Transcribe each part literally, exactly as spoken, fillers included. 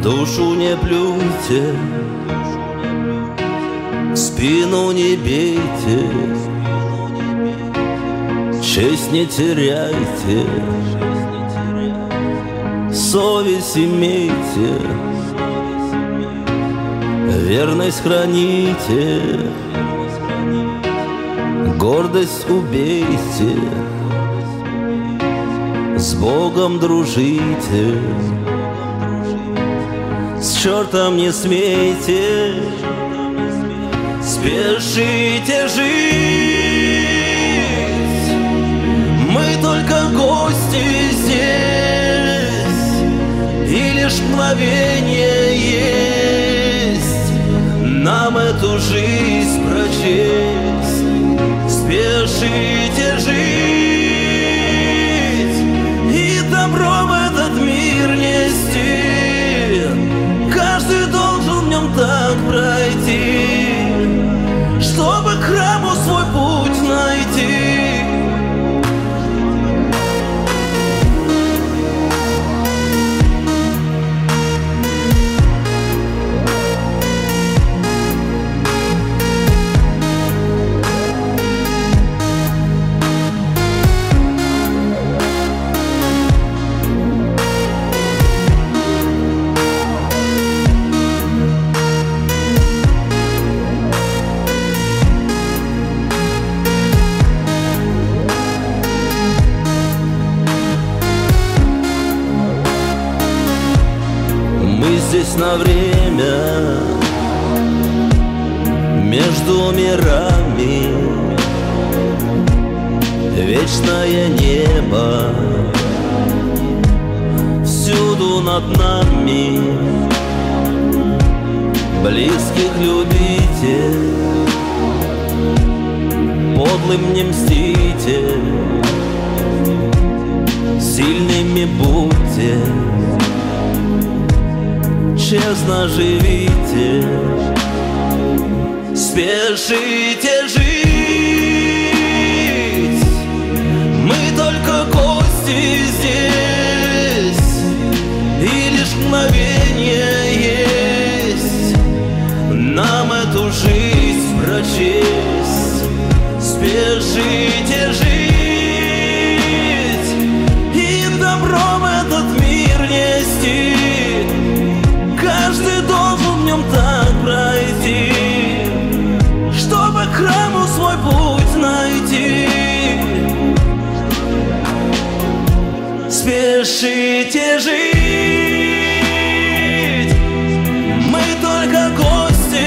душу не плюйте, в спину не бейте, честь не теряйте, совесть имейте, верность храните, гордость убейте, с Богом дружите, с чертом не смейте, спешите жить. Мы только гости здесь, и лишь мгновение есть нам эту жизнь прочесть. Спешите жить и добро в этот мир нести. Каждый должен в нем так пройти, чтобы к храму свой путь найти. Мы здесь на время, между мирами, вечное небо всюду над нами. Близких любите, подлым не мстите, сильными будьте, честно живите, спешите жить. Мы только гости здесь, и лишь мгновение есть нам эту жизнь прочесть. Спешите жить и добро в этот мир нести. Каждый должен в нем так пройти, чтобы к храму свой путь найти. Спешите жить, мы только гости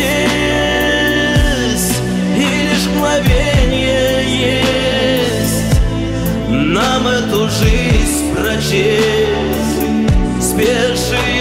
здесь, и лишь мгновение есть нам эту жизнь прочесть. Спешите